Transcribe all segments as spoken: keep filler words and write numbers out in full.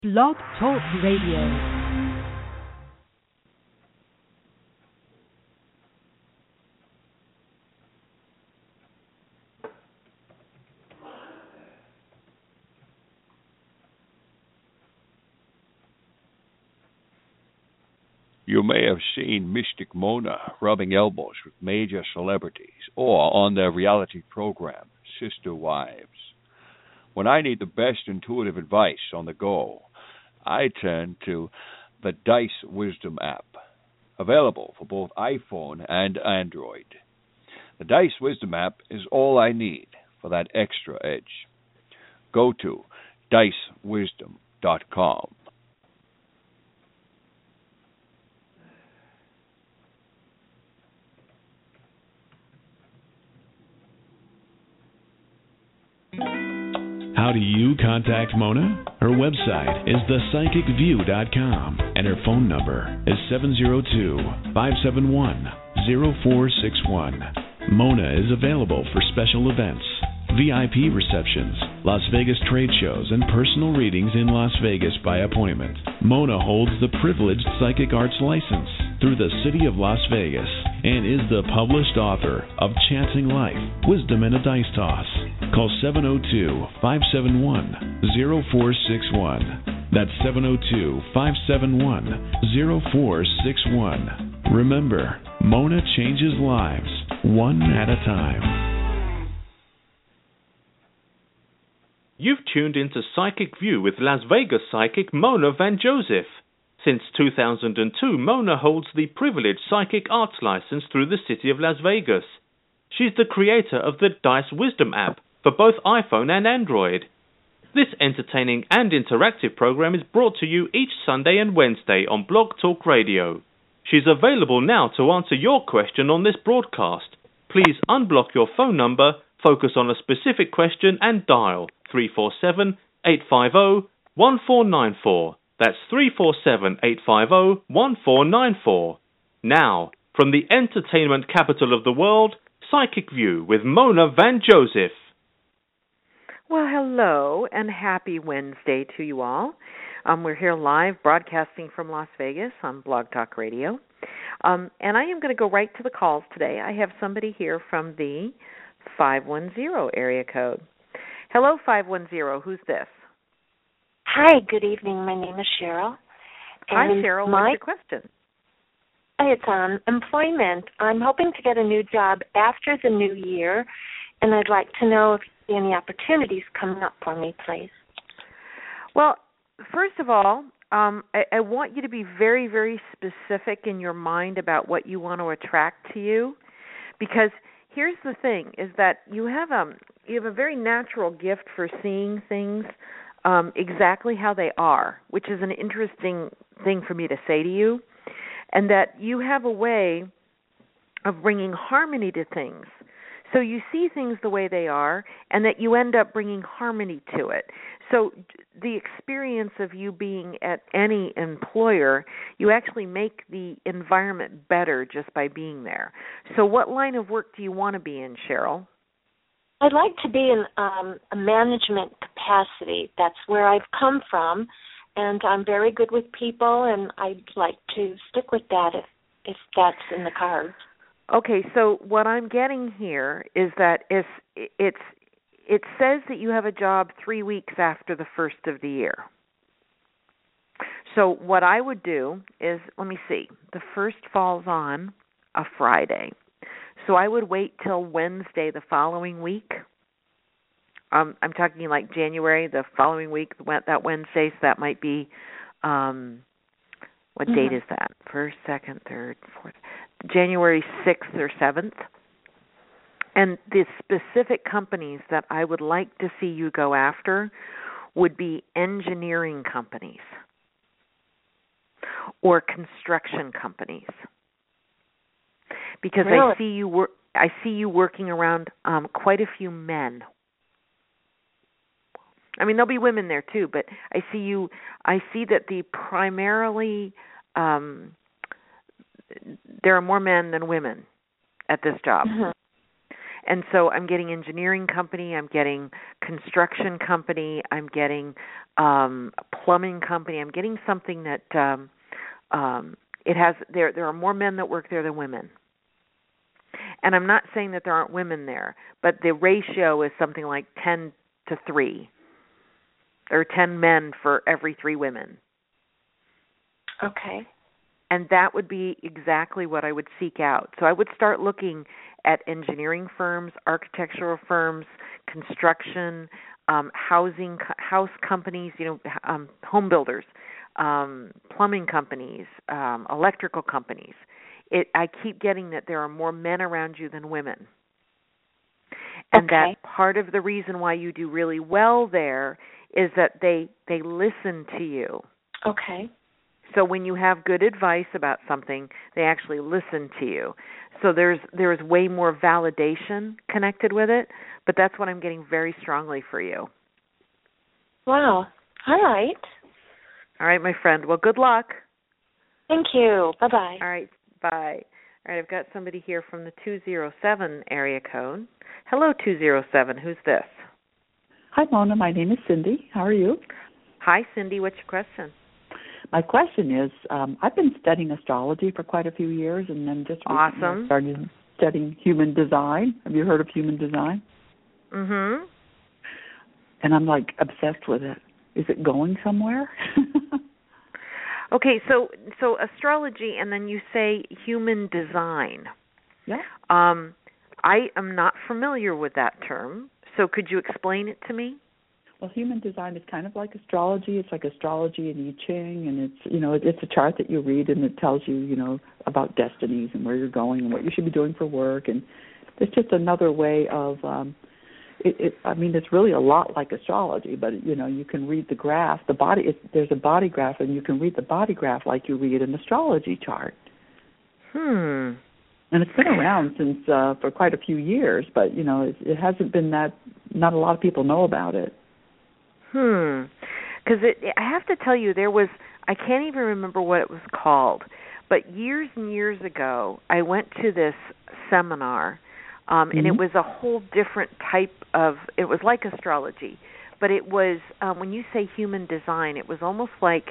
Blog Talk Radio. You may have seen Mystic Mona rubbing elbows with major celebrities or on their reality program, Sister Wives. When I need the best intuitive advice on the go, I turn to the Dice Wisdom app, available for both iPhone and Android. The Dice Wisdom app is all I need for that extra edge. Go to dice wisdom dot com. How do you contact Mona? Her website is the psychic view dot com, and her phone number is seven zero two, five seven one, zero four six one. Mona is available for special events, V I P receptions, Las Vegas trade shows, and personal readings in Las Vegas by appointment. Mona holds the privileged psychic arts license through the City of Las Vegas and is the published author of Chancing Life, Wisdom and a Dice Toss. Call seven zero two, five seven one, zero four six one. That's seven zero two, five seven one, zero four six one. Remember, Mona changes lives, one at a time. You've tuned into Psychic View with Las Vegas psychic Mona Van Joseph. Since two thousand two, Mona holds the privileged psychic arts license through the City of Las Vegas. She's the creator of the Dice Wisdom app for both iPhone and Android. This entertaining and interactive program is brought to you each Sunday and Wednesday on Blog Talk Radio. She's available now to answer your question on this broadcast. Please unblock your phone number, focus on a specific question, and dial three four seven, eight five zero, one four nine four. That's three four seven, eight five zero, one four nine four. Now, from the entertainment capital of the world, Psychic View with Mona Van Joseph. Well, hello and happy Wednesday to you all. Um, we're here live broadcasting from Las Vegas on Blog Talk Radio. Um, and I am going to go right to the calls today. I have somebody here from the five one zero area code. Hello, five one zero. Who's this? Hi, good evening. My name is Cheryl. Hi, Cheryl. My, what's your question? It's on employment. I'm hoping to get a new job after the new year, and I'd like to know if you see any opportunities coming up for me, please. Well, first of all, um, I, I want you to be very, very specific in your mind about what you want to attract to you, because here's the thing: is that you have a you have a very natural gift for seeing things um, exactly how they are, which is an interesting thing for me to say to you, and that you have a way of bringing harmony to things. So you see things the way they are, and that you end up bringing harmony to it. So the experience of you being at any employer, you actually make the environment better just by being there. So what line of work do you want to be in, Cheryl? I'd like to be in um, a management capacity. That's where I've come from, and I'm very good with people, and I'd like to stick with that if, if that's in the cards. Okay, so what I'm getting here is that if it's it says that you have a job three weeks after the first of the year. So what I would do is, let me see, the first falls on a Friday. So I would wait till Wednesday the following week. Um, I'm talking like January, the following week, that Wednesday, so that might be, um, what mm-hmm. date is that? First, second, third, fourth. January sixth or seventh. And the specific companies that I would like to see you go after would be engineering companies or construction companies. Because really? I see you wor- I see you working around um, quite a few men. I mean, there'll be women there too, but I see you. I see that the primarily um, there are more men than women at this job. Mm-hmm. And so I'm getting engineering company, I'm getting construction company, I'm getting um, plumbing company. I'm getting something that um, um, it has. There, there are more men that work there than women. And I'm not saying that there aren't women there, but the ratio is something like ten to three, or ten men for every three women. Okay. And that would be exactly what I would seek out. So I would start looking at engineering firms, architectural firms, construction, um, housing, house companies, you know, um, home builders, um, plumbing companies, um, electrical companies. It, I keep getting that there are more men around you than women. And okay. that part of the reason why you do really well there is that they they listen to you. Okay. So when you have good advice about something, they actually listen to you. So there's there's way more validation connected with it, but that's what I'm getting very strongly for you. Wow. All right. All right, my friend. Well, good luck. Thank you. Bye-bye. All right. Bye. All right, I've got somebody here from the two zero seven area code. Hello, two zero seven. Who's this? Hi, Mona. My name is Cindy. How are you? Hi, Cindy. What's your question? My question is, um, I've been studying astrology for quite a few years, and then just recently awesome. I started studying human design. Have you heard of human design? Mm-hmm. And I'm, like, obsessed with it. Is it going somewhere? Okay, so so astrology, and then you say human design. Yeah. Um, I am not familiar with that term, so could you explain it to me? Well, human design is kind of like astrology. It's like astrology and I Ching, and it's, you know, it's a chart that you read, and it tells you, you know, about destinies and where you're going and what you should be doing for work. And it's just another way of, um, it, it, I mean, it's really a lot like astrology, but, you know, you can read the graph. The body, it, there's a body graph, and you can read the body graph like you read an astrology chart. Hmm. And it's been around since uh, for quite a few years, but, you know, it, it hasn't been that, not a lot of people know about it. Hmm. Because I have to tell you, there was, I can't even remember what it was called, but years and years ago, I went to this seminar, um, mm-hmm. and it was a whole different type of, it was like astrology, but it was, um, when you say human design, it was almost like,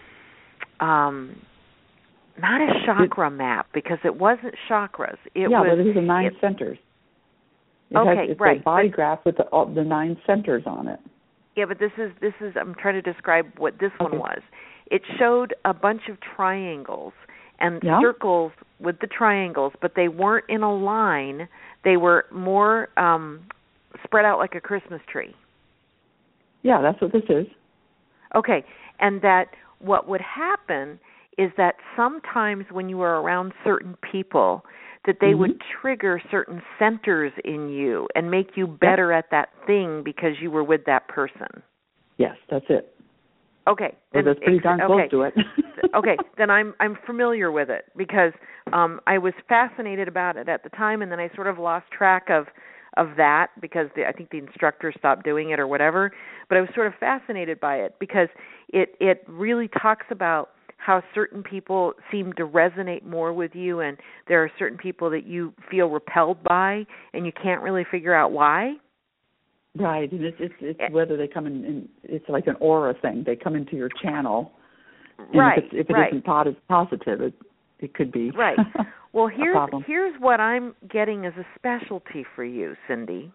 um, not a chakra it, map, because it wasn't chakras. It yeah, was, but it was the nine it, centers. It okay, has, it's right. a body but, graph with the, all, the nine centers on it. Yeah, but this is this is I'm trying to describe what this okay. one was. It showed a bunch of triangles and yeah. circles with the triangles, but they weren't in a line. They were more um, spread out like a Christmas tree. Yeah, that's what this is. Okay, and that what would happen is that sometimes when you were around certain people, that they mm-hmm. would trigger certain centers in you and make you better yep. at that thing because you were with that person. Yes, that's it. Okay. Well, that's pretty darn close okay. to it. Okay, then I'm I'm familiar with it because um, I was fascinated about it at the time, and then I sort of lost track of of that because the, I think the instructor stopped doing it or whatever. But I was sort of fascinated by it because it it really talks about how certain people seem to resonate more with you, and there are certain people that you feel repelled by, and you can't really figure out why. Right, and it's it's, it's whether they come in, in, it's like an aura thing. They come into your channel. And right, if, it's, if it right. isn't positive, it it could be right. Well, here's problem. here's what I'm getting as a specialty for you, Cindy,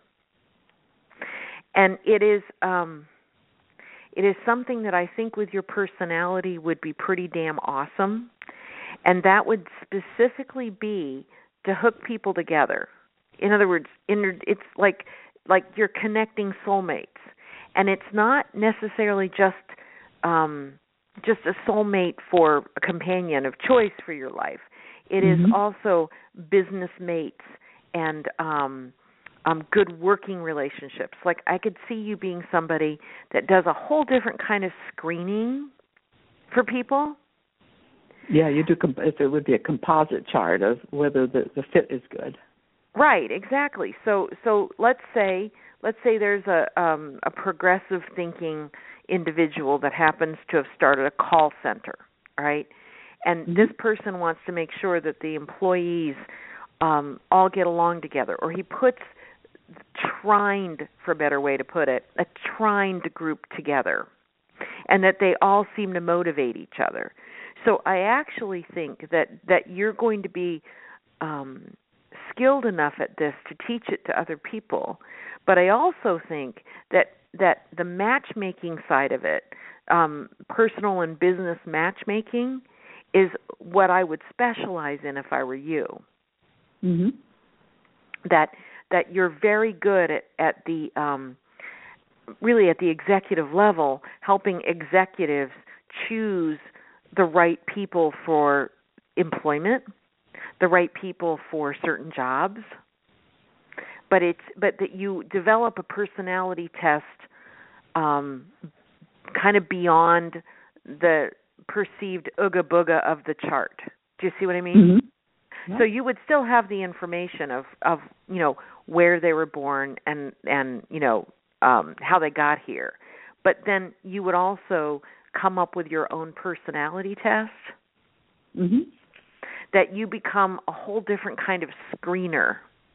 and it is. Um, It is something that I think with your personality would be pretty damn awesome, and that would specifically be to hook people together. In other words, it's like like you're connecting soulmates, and it's not necessarily just um, just a soulmate for a companion of choice for your life. It mm-hmm. is also business mates and um, Um, good working relationships. Like I could see you being somebody that does a whole different kind of screening for people. Yeah, you do. If it would be a composite chart of whether the, the fit is good. Right, exactly. So, so let's say let's say there's a um, a progressive thinking individual that happens to have started a call center, right? And mm-hmm. this person wants to make sure that the employees um, all get along together, or he puts trined, for a better way to put it, a trined group together, and that they all seem to motivate each other. So I actually think that, that you're going to be um, skilled enough at this to teach it to other people. But I also think that that the matchmaking side of it, um, personal and business matchmaking, is what I would specialize in if I were you. Mm-hmm. That that you're very good at, at the um, really at the executive level, helping executives choose the right people for employment, the right people for certain jobs. But it's but that you develop a personality test um, kind of beyond the perceived ooga booga of the chart. Do you see what I mean? Mm-hmm. Yeah. So you would still have the information of, of you know, where they were born and, and you know, um, how they got here. But then you would also come up with your own personality test, mm-hmm. that you become a whole different kind of screener.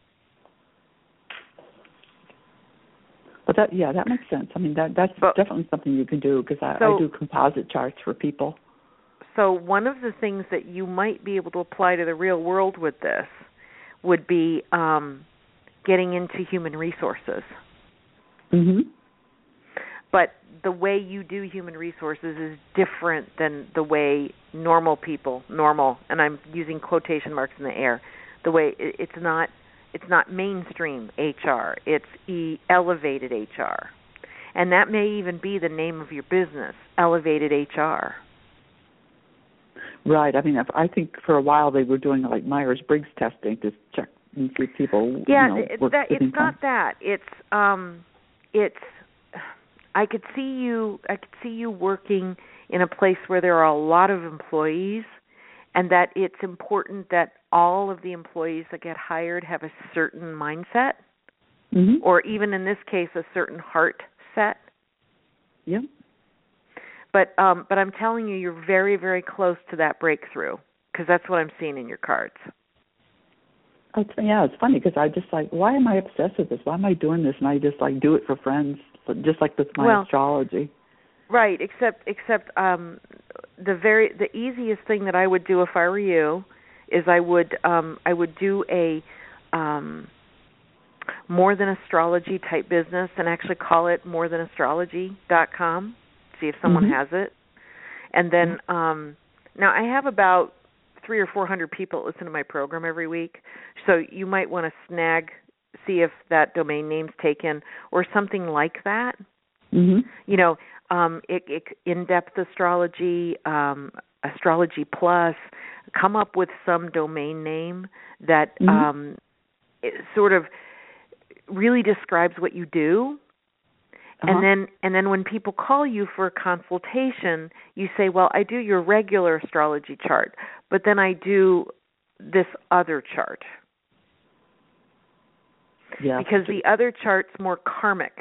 But that, yeah, that makes sense. I mean, that that's but, definitely something you can do, because I, so, I do composite charts for people. So one of the things that you might be able to apply to the real world with this would be um, getting into human resources. Mm-hmm. But the way you do human resources is different than the way normal people, normal, and I'm using quotation marks in the air, the way it, it's not it's not mainstream H R, it's e- elevated H R. And that may even be the name of your business, Elevated H R. Right. I mean, I think for a while they were doing like Myers-Briggs testing to check and see if people, yeah, you know, it's, work that, with it's income. not that. It's um, it's. I could see you. I could see you working in a place where there are a lot of employees, and that it's important that all of the employees that get hired have a certain mindset, mm-hmm. or even in this case, a certain heart set. Yeah. But um, but I'm telling you, you're very, very close to that breakthrough, because that's what I'm seeing in your cards. It's, yeah, it's funny because I just like, why am I obsessed with this? Why am I doing this? And I just like do it for friends, just like with my well, astrology. Right. Except except um, the very the easiest thing that I would do if I were you is I would um, I would do a um, more than astrology type business and actually call it more than astrology dot com. See if someone mm-hmm. has it, and then um, now I have about three or four hundred people that listen to my program every week, so you might want to snag, see if that domain name's taken or something like that. Mm-hmm. You know, um, it, it, in-depth astrology, um, astrology plus. Come up with some domain name that mm-hmm. um, it sort of really describes what you do. Uh-huh. And then and then when people call you for a consultation, you say, well, I do your regular astrology chart, but then I do this other chart. Yeah. Because the other chart's more karmic.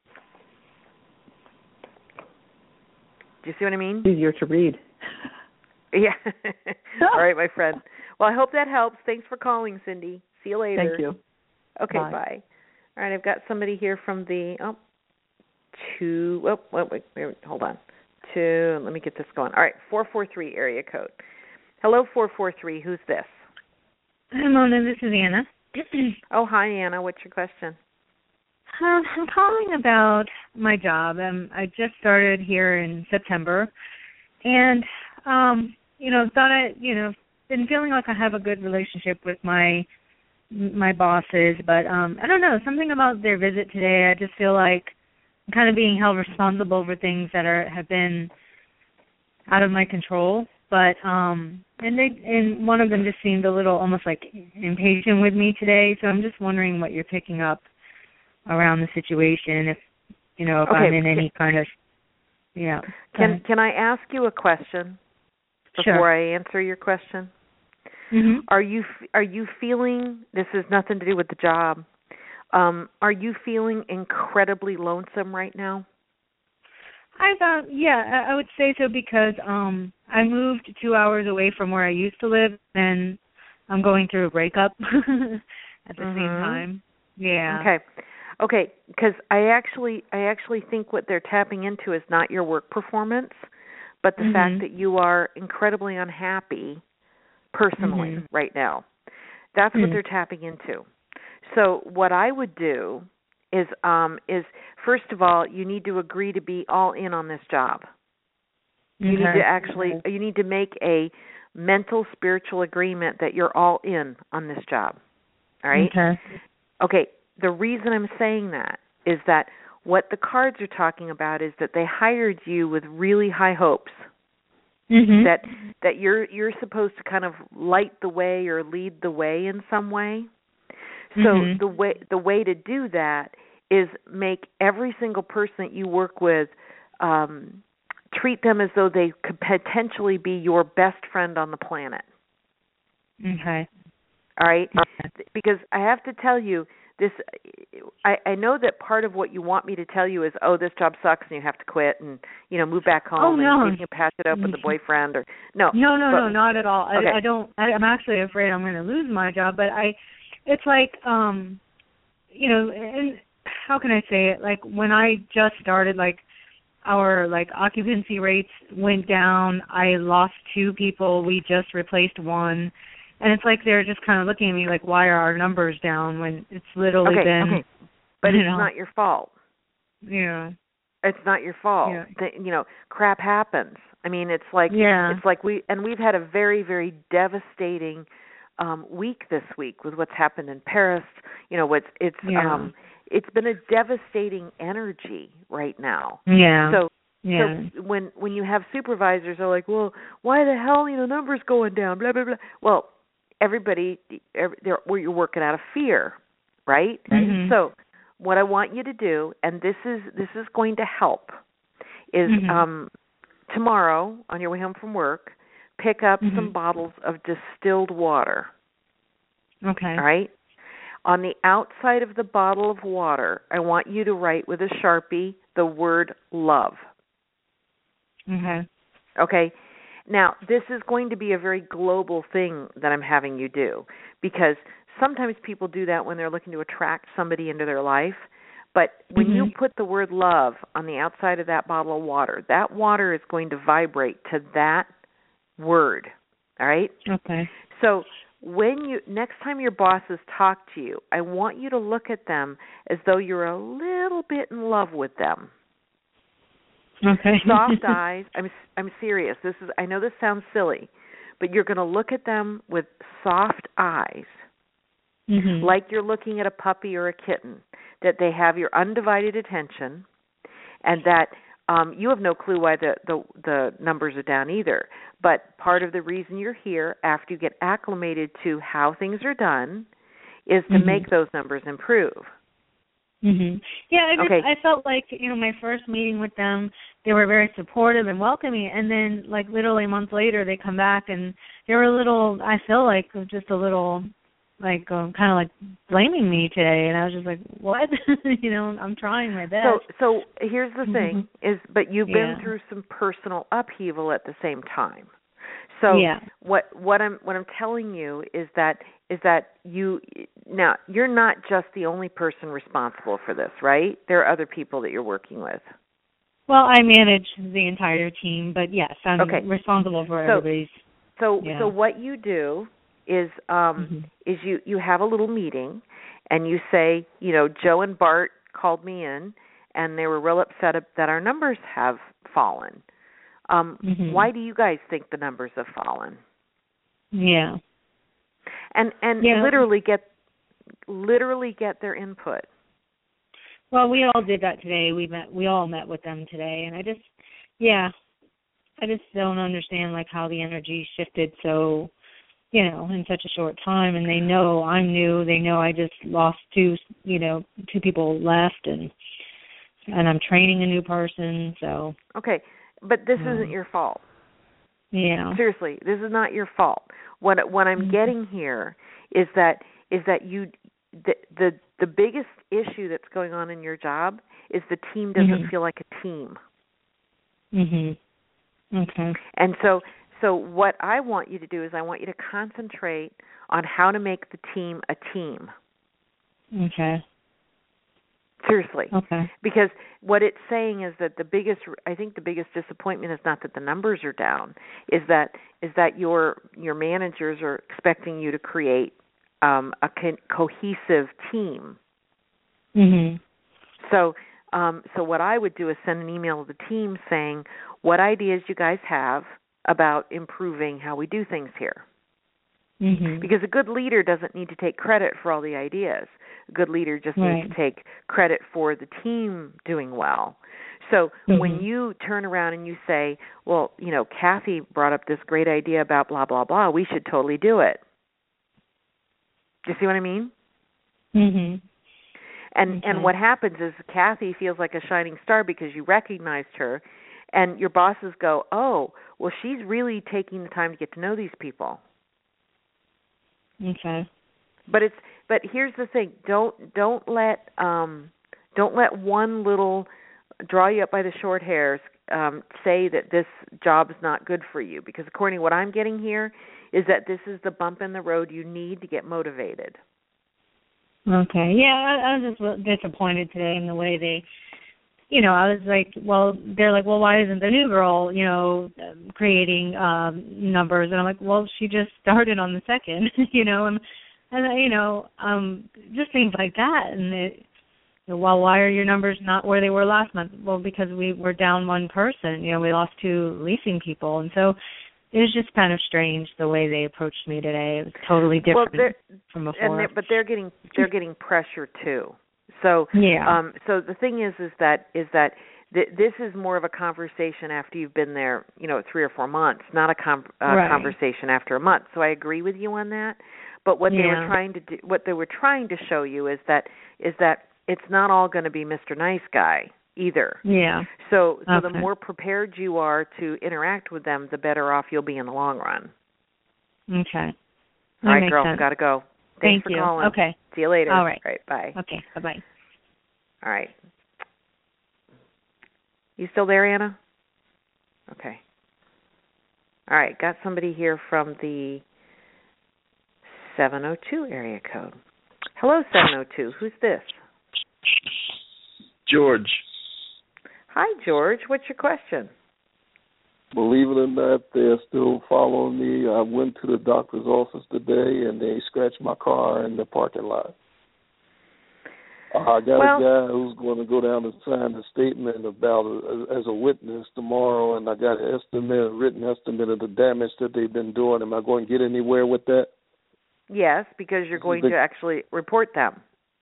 Do you see what I mean? Easier to read. Yeah. All right, my friend. Well, I hope that helps. Thanks for calling, Cindy. See you later. Thank you. Okay, bye. bye. All right, I've got somebody here from the, oh, two, oh, wait, wait, wait, hold on. Two, let me get this going. All right, four four three area code. Hello, four four three. Who's this? Hi, Mona. This is Anna. Oh, hi, Anna. What's your question? Um, I'm calling about my job. Um, I just started here in September, and um, you know, thought I, you know, been feeling like I have a good relationship with my my bosses, but um, I don't know, something about their visit today. I just feel like I'm kind of being held responsible for things that are have been out of my control. But um, and they and one of them just seemed a little almost like impatient with me today. So I'm just wondering what you're picking up around the situation. If you know, if okay. I'm in any kind of yeah. Can can I ask you a question before sure. I answer your question? Mm-hmm. Are you are you feeling, this has nothing to do with the job, um, are you feeling incredibly lonesome right now? I thought, yeah, I would say so because um, I moved two hours away from where I used to live, and I'm going through a breakup at the mm-hmm. same time. Yeah. Okay. Okay, because I actually I actually think what they're tapping into is not your work performance, but the mm-hmm. fact that you are incredibly unhappy personally mm-hmm. right now. That's mm-hmm. what they're tapping into. So what I would do is um, is first of all, you need to agree to be all in on this job. Okay. You need to actually you need to make a mental spiritual agreement that you're all in on this job. All right? Okay. Okay, the reason I'm saying that is that what the cards are talking about is that they hired you with really high hopes. Mm-hmm. That that you're you're supposed to kind of light the way or lead the way in some way. So mm-hmm. the way the way to do that is make every single person that you work with um, treat them as though they could potentially be your best friend on the planet. Okay. All right? Okay. Because I have to tell you, this, I, I know that part of what you want me to tell you is, oh, this job sucks and you have to quit and, you know, move back home oh, no. and see if you can patch it up with the boyfriend or no. No, no, but, no, not at all. I, okay. I don't. I, I'm actually afraid I'm going to lose my job, but I, it's like, um, you know, and how can I say it? Like when I just started, like our like occupancy rates went down. I lost two people. We just replaced one. And it's like they're just kind of looking at me like, why are our numbers down when it's literally okay, been... Okay, but it's know. not your fault. Yeah. It's not your fault. Yeah. The, you know, crap happens. I mean, it's like, yeah. it's like we, and we've had a very, very devastating um, week this week with what's happened in Paris. You know, what's, it's, yeah. um, it's been a devastating energy right now. Yeah. So, yeah. so when, when you have supervisors are like, well, why the hell, you know, numbers going down, blah, blah, blah. Well, everybody, every, where you're working out of fear, right? Mm-hmm. So what I want you to do, and this is this is going to help, is mm-hmm. um, tomorrow on your way home from work, pick up mm-hmm. some bottles of distilled water. Okay. All right? On the outside of the bottle of water, I want you to write with a Sharpie the word love. Okay. Okay? Now, this is going to be a very global thing that I'm having you do, because sometimes people do that when they're looking to attract somebody into their life. But when mm-hmm. you put the word love on the outside of that bottle of water, that water is going to vibrate to that word. All right? Okay. So when you next time your bosses talk to you, I want you to look at them as though you're a little bit in love with them. Okay. Soft eyes. I'm I'm serious. This is I know this sounds silly, but you're going to look at them with soft eyes, mm-hmm. like you're looking at a puppy or a kitten. That they have your undivided attention, and that um, you have no clue why the, the the numbers are down either. But part of the reason you're here, after you get acclimated to how things are done, is to mm-hmm. make those numbers improve. Mhm. Yeah, I just okay. I felt like, you know, my first meeting with them, they were very supportive and welcoming, and then like literally a month later they come back and they were a little, I feel like just a little like um, kind of like blaming me today, and I was just like, what? you know, I'm trying my best. So so here's the thing mm-hmm. is but you've been yeah. through some personal upheaval at the same time. So yeah. what what I'm what I'm telling you is that is that you now you're not just the only person responsible for this, right? There are other people that you're working with. Well, I manage the entire team, but yes, I'm okay. responsible for so, everybody's. So yeah. so what you do is um, mm-hmm. is you you have a little meeting and you say, you know, Joe and Bart called me in and they were real upset that our numbers have fallen. Um, mm-hmm. Why do you guys think the numbers have fallen? Yeah. And and yeah. literally get literally get their input. Well, we all did that today. We met. We all met with them today, and I just, yeah, I just don't understand like how the energy shifted so, you know, in such a short time. And they know I'm new. They know I just lost two, you know, two people left, and and I'm training a new person. So okay. But this um, isn't your fault. Yeah. Seriously, this is not your fault. What what I'm mm-hmm. getting here is that is that you the, the the biggest issue that's going on in your job is the team doesn't mm-hmm. feel like a team. Mhm. Okay. And so so what I want you to do is I want you to concentrate on how to make the team a team. Okay. Seriously. Okay. Because what it's saying is that the biggest, I think the biggest disappointment is not that the numbers are down, is that is that your your managers are expecting you to create um, a co- cohesive team. Mm-hmm. So, um, so what I would do is send an email to the team saying what ideas you guys have about improving how we do things here. Mm-hmm. Because a good leader doesn't need to take credit for all the ideas. A good leader just right. needs to take credit for the team doing well. So mm-hmm. when you turn around and you say, well, you know, Kathy brought up this great idea about blah, blah, blah, we should totally do it. Do you see what I mean? Mm-hmm. And okay. and what happens is Kathy feels like a shining star because you recognized her, and your bosses go, oh, well, she's really taking the time to get to know these people. Okay. But it's but here's the thing: don't don't let um, don't let one little draw you up by the short hairs um, say that this job's not good for you. Because according to what I'm getting here, is that this is the bump in the road you need to get motivated. Okay. Yeah, I, I was just disappointed today in the way they, you know, I was like, well, they're like, well, why isn't the new girl, you know, creating um, numbers? And I'm like, well, she just started on the second, you know, and, and you know, um, just things like that. And it, you know, well, why are your numbers not where they were last month? Well, because we were down one person, you know, we lost two leasing people, and so it was just kind of strange the way they approached me today. It was totally different well, from before. And they're, but they're getting they're getting pressure too. So yeah. Um, so the thing is, is that is that th- this is more of a conversation after you've been there, you know, three or four months, not a com- uh, right. conversation after a month. So I agree with you on that. But what yeah. they were trying to do, what they were trying to show you is that is that it's not all going to be Mister Nice Guy either. Yeah. So so okay. the more prepared you are to interact with them, the better off you'll be in the long run. Okay. That all right, makes girl, sense. gotta go. Thanks Thank for you. calling. Okay. See you later. All right. All right, bye. Okay, bye-bye. All right. You still there, Anna? Okay. All right, got somebody here from the seven oh two area code. Hello, seven oh two. Who's this? George. Hi, George. What's your question? Believe it or not, they're still following me. I went to the doctor's office today, and they scratched my car in the parking lot. Uh, I got well, a guy who's going to go down and sign a statement about uh, as a witness tomorrow, and I got an estimate, a written estimate of the damage that they've been doing. Am I going to get anywhere with that? Yes, because you're going the, to actually report them.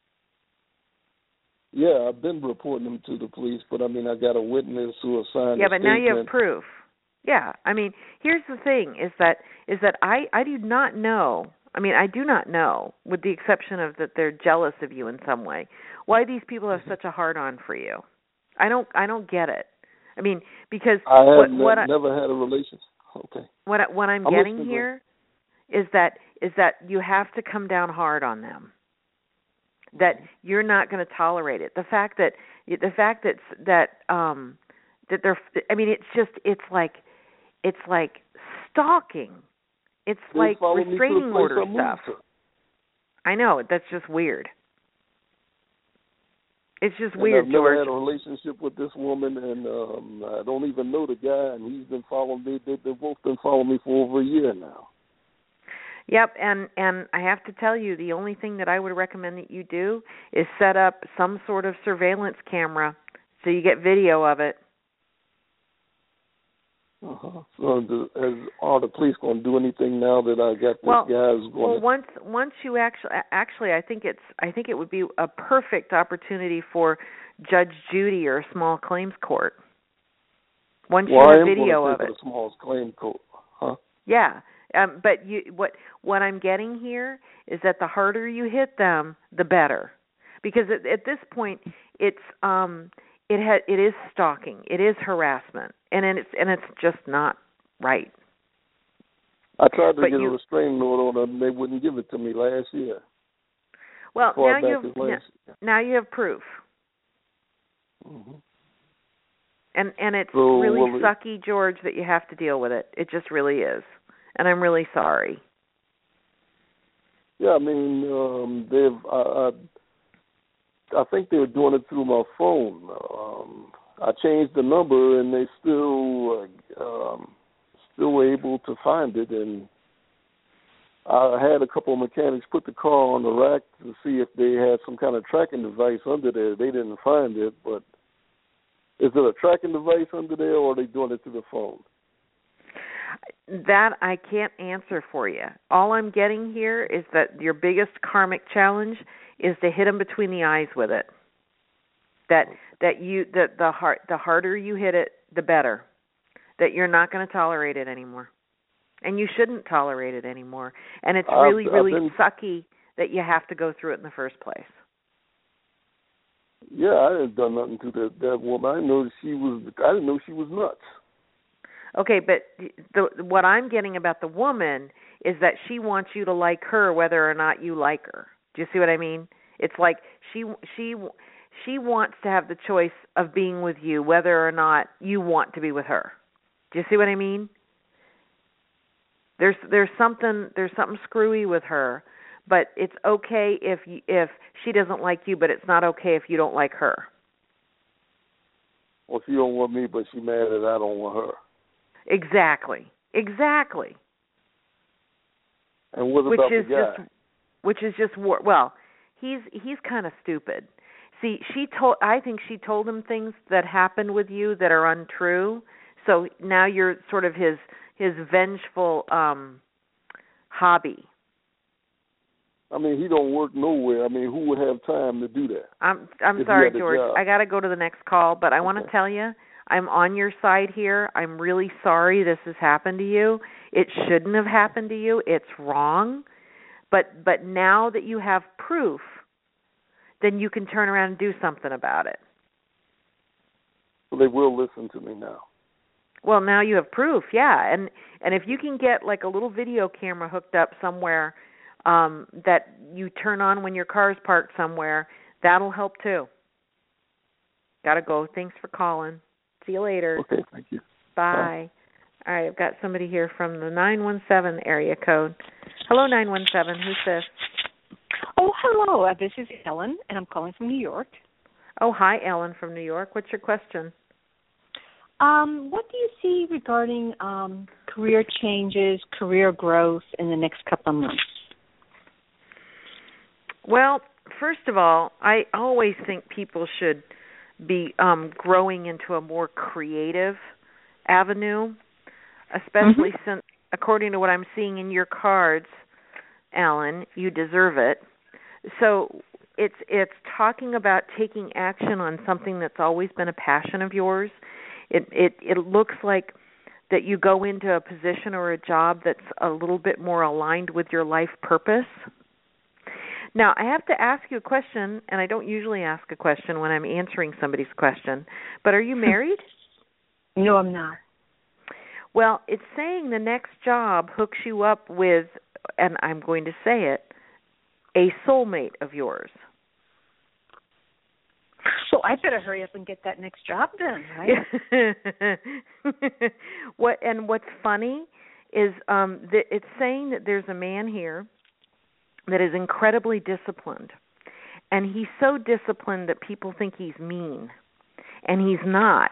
Yeah, I've been reporting them to the police, but I mean, I got a witness who assigned Yeah, a but statement. now you have proof. Yeah, I mean, here's the thing: is that is that I I do not know. I mean, I do not know, with the exception of that they're jealous of you in some way, why these people have such a hard-on for you. I don't I don't get it. I mean, because I have what, ne- what I, never had a relationship. Okay. What I, what I'm, I'm getting listening. here is that is that you have to come down hard on them. That you're not going to tolerate it. The fact that the fact that that um that they're I mean it's just it's like it's like stalking. It's They like follow me to the restraining place order I moved stuff. to. I know, that's just weird. It's just and weird, I've never George. had a relationship with this woman, and um, I don't even know the guy, and he's been following me. They, they've both been following me for over a year now. Yep, and, and I have to tell you, the only thing that I would recommend that you do is set up some sort of surveillance camera so you get video of it. Uh-huh. So the, is, are the police going to do anything now that I got this well, guy who's going well, to... once once you actually actually, I think it's I think it would be a perfect opportunity for Judge Judy or a small claims court. Once well, you have I am video going of to it. take it a small claim court, huh? Yeah, um, but you what what I'm getting here is that the harder you hit them, the better, because at, at this point it's um. It ha- it is stalking. It is harassment, and it's and it's just not right. I tried to but get you, a restraining order on them, and they wouldn't give it to me last year. Well, Far now you back have as last now, now you have proof, mm-hmm. and and it's so, really well, sucky, George, that you have to deal with it. It just really is, and I'm really sorry. Yeah, I mean, um, they've. I, I, I think they were doing it through my phone. Um, I changed the number, and they still uh, um, still were able to find it. And I had a couple of mechanics put the car on the rack to see if they had some kind of tracking device under there. They didn't find it, but is it a tracking device under there, or are they doing it through the phone? That I can't answer for you. All I'm getting here is that your biggest karmic challenge is to hit them between the eyes with it. That that you that the hard the harder you hit it, the better. That you're not going to tolerate it anymore, and you shouldn't tolerate it anymore. And it's really I've, really I've been, sucky that you have to go through it in the first place. Yeah, I didn't done nothing to that that woman. I didn't know she was. I didn't know she was nuts. Okay, but the, what I'm getting about the woman is that she wants you to like her whether or not you like her. Do you see what I mean? It's like she she she wants to have the choice of being with you whether or not you want to be with her. Do you see what I mean? There's there's something there's something screwy with her, but it's okay if you, if she doesn't like you, but it's not okay if you don't like her. Well, she don't want me, but she mad that I don't want her. Exactly. Exactly. And what which about is the guy? Just, which is just war. Well, he's he's kind of stupid. See, she told. I think she told him things that happened with you that are untrue. So now you're sort of his his vengeful um, hobby. I mean, he don't work nowhere. I mean, who would have time to do that? I'm I'm sorry, George. I got to go to the next call, but I want to okay. tell you, I'm on your side here. I'm really sorry this has happened to you. It shouldn't have happened to you. It's wrong. But but now that you have proof, then you can turn around and do something about it. Well, they will listen to me now. Well, now you have proof, yeah. And and if you can get like a little video camera hooked up somewhere um, that you turn on when your car's parked somewhere, that'll help too. Gotta go. Thanks for calling. See you later. Okay, thank you. Bye. Bye. All right, I've got somebody here from the nine one seven area code. Hello, nine one seven. Who's this? Oh, hello. Uh, this is Ellen, and I'm calling from New York. Oh, hi, Ellen from New York. What's your question? Um, what do you see regarding um, career changes, career growth in the next couple of months? Well, first of all, I always think people should be um, growing into a more creative avenue, especially mm-hmm. since, according to what I'm seeing in your cards, Alan, you deserve it. So it's it's talking about taking action on something that's always been a passion of yours. It it it looks like that you go into a position or a job that's a little bit more aligned with your life purpose. Now, I have to ask you a question, and I don't usually ask a question when I'm answering somebody's question, but are you married? No, I'm not. Well, it's saying the next job hooks you up with, and I'm going to say it, a soulmate of yours. So I better hurry up and get that next job done, right? What and what's funny is um, that it's saying that there's a man here that is incredibly disciplined, and he's so disciplined that people think he's mean, and he's not.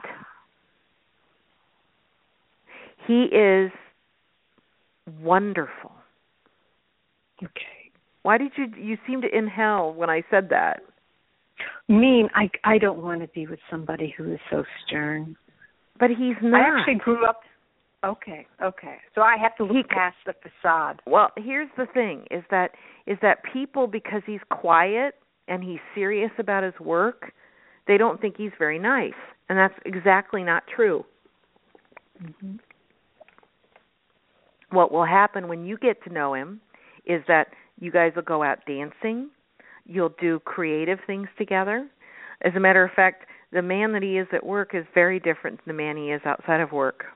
He is wonderful. Okay. Why did you you seem to inhale when I said that? Mean, I, I don't want to be with somebody who is so stern. But he's not. I actually grew up. Okay, okay. So I have to look he, past the facade. Well, here's the thing: is that is that people, because he's quiet and he's serious about his work, they don't think he's very nice, and that's exactly not true. Mm-hmm. What will happen when you get to know him is that you guys will go out dancing. You'll do creative things together. As a matter of fact, the man that he is at work is very different than the man he is outside of work.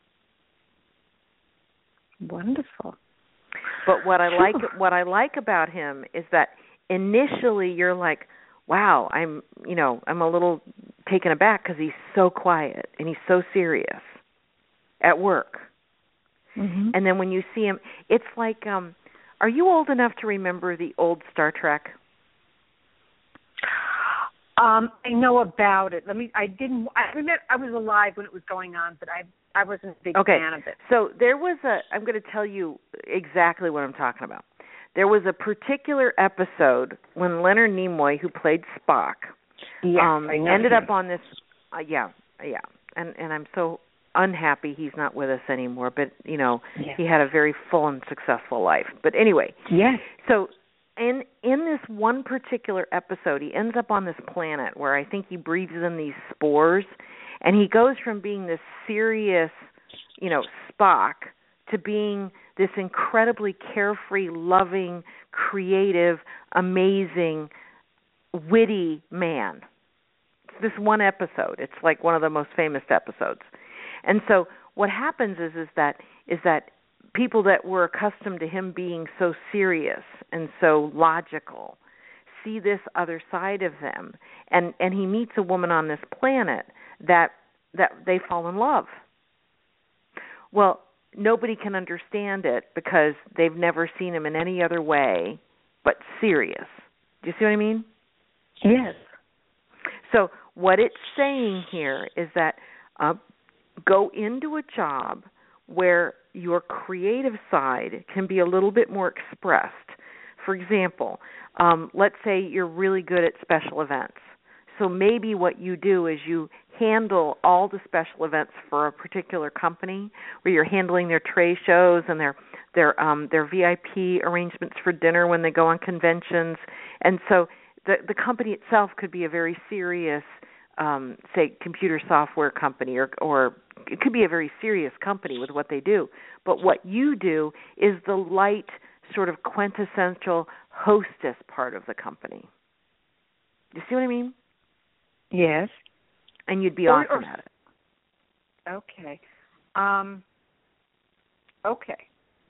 Wonderful. But what I like what I like about him is that initially you're like, wow, I'm, you know, I'm a little taken aback because he's so quiet and he's so serious at work. Mm-hmm. And then when you see him, it's like, um, are you old enough to remember the old Star Trek? Um, I know about it. Let me. I didn't. I remember I was alive when it was going on, but I I wasn't a big okay. fan of it. So there was a. I'm going to tell you exactly what I'm talking about. There was a particular episode when Leonard Nimoy, who played Spock, yes, um, I know ended him. up on this. Uh, yeah, yeah, and and I'm so unhappy he's not with us anymore. But you know, yeah. he had a very full and successful life. But anyway, yes. So. In in this one particular episode, he ends up on this planet where I think he breathes in these spores, and he goes from being this serious, you know, Spock to being this incredibly carefree, loving, creative, amazing, witty man. It's this one episode. It's like one of the most famous episodes. And so what happens is is that is that people that were accustomed to him being so serious and so logical see this other side of them, and and he meets a woman on this planet that that they fall in love. Well, nobody can understand it because they've never seen him in any other way but serious. Do you see what I mean? Yes. So what it's saying here is that uh, go into a job where your creative side can be a little bit more expressed. For example, um, let's say you're really good at special events. So maybe what you do is you handle all the special events for a particular company, where you're handling their trade shows and their their um, their V I P arrangements for dinner when they go on conventions. And so the the company itself could be a very serious, um, say, computer software company, or or it could be a very serious company with what they do. But what you do is the light, sort of quintessential hostess part of the company. You see what I mean? Yes. And you'd be or, awesome or, at it. Okay. Um, okay.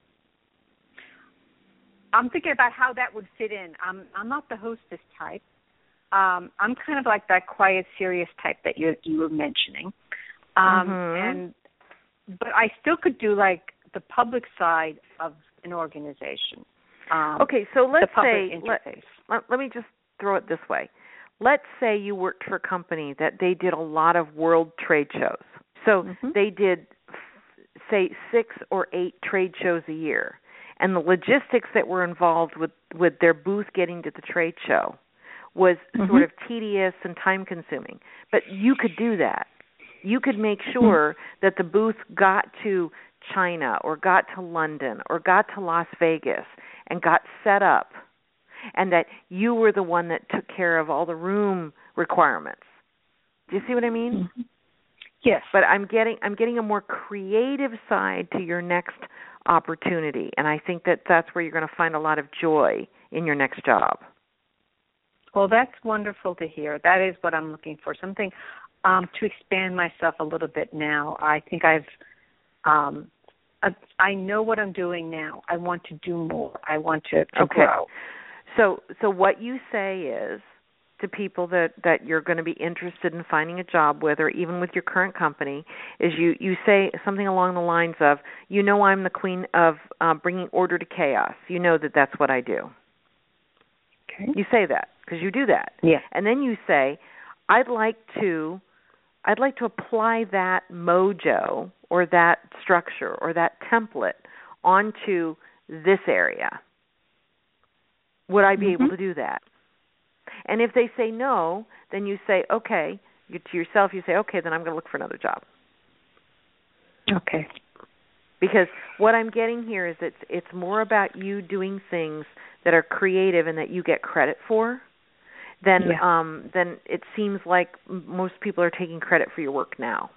I'm thinking about how that would fit in. I'm I'm not the hostess type. Um, I'm kind of like that quiet, serious type that you you were mentioning. Um, mm-hmm. And but I still could do like the public side of an organization. Um, okay, so let's say let, let, let me just throw it this way. Let's say you worked for a company that they did a lot of world trade shows. So mm-hmm. they did, say, six or eight trade shows a year. And the logistics that were involved with, with their booth getting to the trade show was mm-hmm. sort of tedious and time-consuming. But you could do that. You could make sure mm-hmm. that the booth got to China or got to London or got to Las Vegas and got set up, and that you were the one that took care of all the room requirements. Do you see what I mean? Mm-hmm. Yes. But I'm getting I'm getting a more creative side to your next opportunity, and I think that that's where you're going to find a lot of joy in your next job. Well, that's wonderful to hear. That is what I'm looking for, something um, to expand myself a little bit now. I think I've um, I, I know what I'm doing now. I want to do more. I want to, to okay. grow. So so what you say is to people that, that you're going to be interested in finding a job with, or even with your current company, is you, you say something along the lines of, you know, I'm the queen of uh, bringing order to chaos. You know that that's what I do. Okay. You say that because you do that. Yeah. And then you say, I'd like to I'd like to apply that mojo or that structure or that template onto this area. Would I be mm-hmm. able to do that? And if they say no, then you say, okay, you, to yourself, you say, okay, then I'm going to look for another job. Okay. Because what I'm getting here is it's it's more about you doing things that are creative and that you get credit for than yeah. um, than it seems like most people are taking credit for your work now.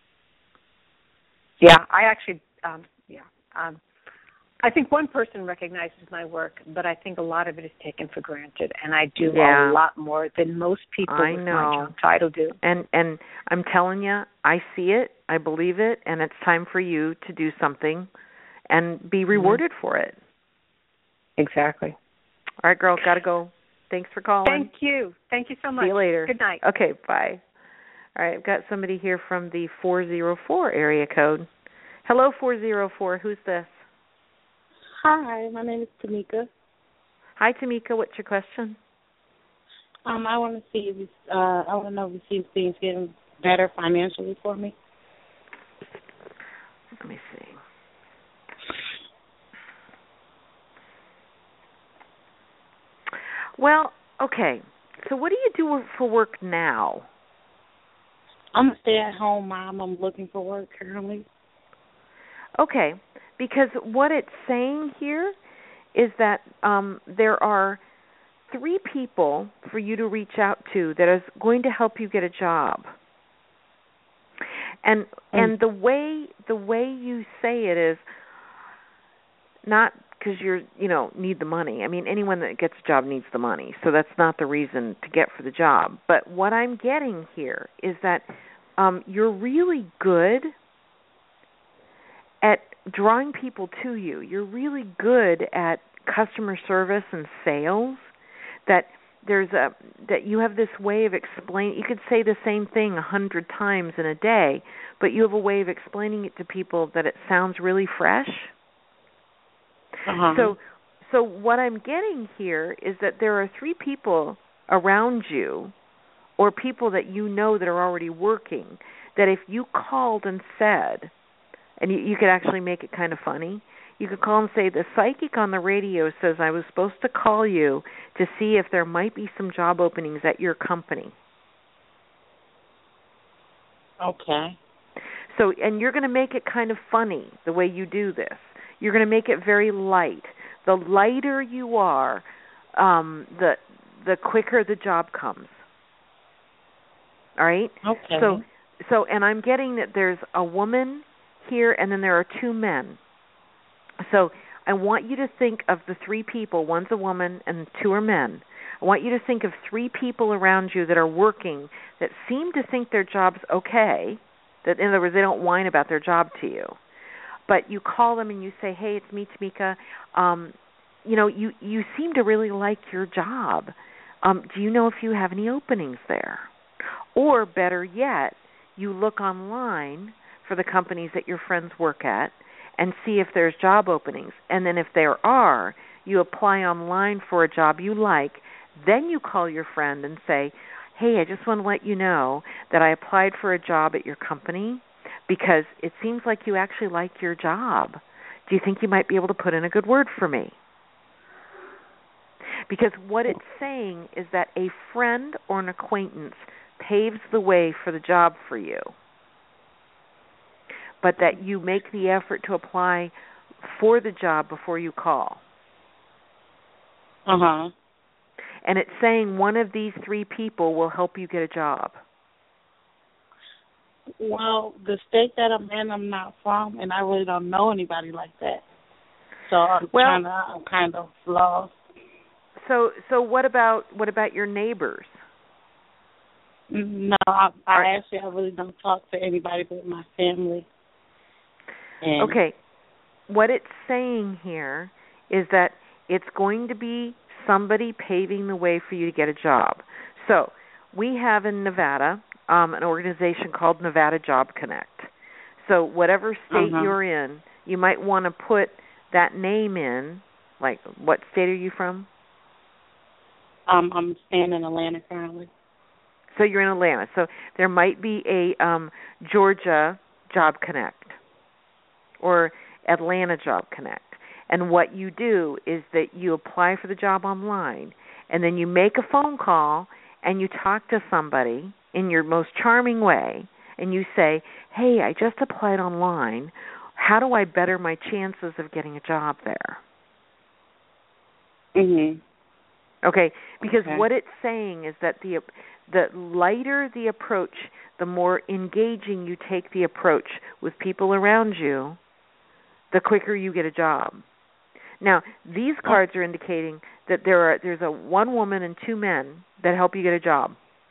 Yeah, I actually, um, yeah. Um, I think one person recognizes my work, but I think a lot of it is taken for granted, and I do yeah. a lot more than most people I with know. my job title do. And and I'm telling you, I see it, I believe it, and it's time for you to do something and be rewarded mm-hmm. for it. Exactly. All right, girl, got to go. Thanks for calling. Thank you. Thank you so much. See you later. Good night. Okay, bye. All right, I've got somebody here from the four oh four area code. Hello, four oh four. Who's this? Hi, my name is Tamika. Hi, Tamika. What's your question? Um, I want to see if it's, uh, I want to know if see if things getting better financially for me. Let me see. Well, okay. So what do you do for work now? I'm a stay-at-home mom. I'm looking for work currently. Okay, because what it's saying here is that um, there are three people for you to reach out to that is going to help you get a job. And mm. and the way the way you say it is not because you're you know need the money. I mean, anyone that gets a job needs the money, so that's not the reason to get for the job. But what I'm getting here is that um, you're really good at drawing people to you. You're really good at customer service and sales. That there's a that you have this way of explaining. You could say the same thing a hundred times in a day, but you have a way of explaining it to people that it sounds really fresh. Uh-huh. So, so what I'm getting here is that there are three people around you, or people that you know that are already working, that if you called and said, and you, you could actually make it kind of funny, you could call and say, the psychic on the radio says I was supposed to call you to see if there might be some job openings at your company. Okay. So, and you're going to make it kind of funny the way you do this. You're going to make it very light. The lighter you are, um, the the quicker the job comes. All right? Okay. So, so, and I'm getting that there's a woman here, and then there are two men. So I want you to think of the three people. One's a woman and two are men. I want you to think of three people around you that are working that seem to think their job's okay. That, in other words, they don't whine about their job to you. But you call them and you say, hey, it's me, Tamika. Um, you know, you, you seem to really like your job. Um, do you know if you have any openings there? Or better yet, you look online for the companies that your friends work at and see if there's job openings. And then if there are, you apply online for a job you like. Then you call your friend and say, hey, I just want to let you know that I applied for a job at your company because it seems like you actually like your job. Do you think you might be able to put in a good word for me? Because what it's saying is that a friend or an acquaintance paves the way for the job for you, but that you make the effort to apply for the job before you call. Uh-huh. And it's saying one of these three people will help you get a job. Well, the state that I'm in, I'm not from, and I really don't know anybody like that. So I'm well, trying to, I'm kind of lost. So, so what about what about your neighbors? No, I, I actually I really don't talk to anybody but my family. And okay, what it's saying here is that it's going to be somebody paving the way for you to get a job. So we have in Nevada um, an organization called Nevada Job Connect. So whatever state uh-huh. you're in, you might want to put that name in. Like, what state are you from? Um, I'm staying in Atlanta currently. So you're in Atlanta. So there might be a um, Georgia Job Connect or Atlanta Job Connect. And what you do is that you apply for the job online, and then you make a phone call and you talk to somebody in your most charming way, and you say, hey, I just applied online. How do I better my chances of getting a job there? Mhm. Okay, because okay. what it's saying is that the the lighter the approach, the more engaging you take the approach with people around you, the quicker you get a job. Now, these cards are indicating that there are there's a one woman and two men that help you get a job.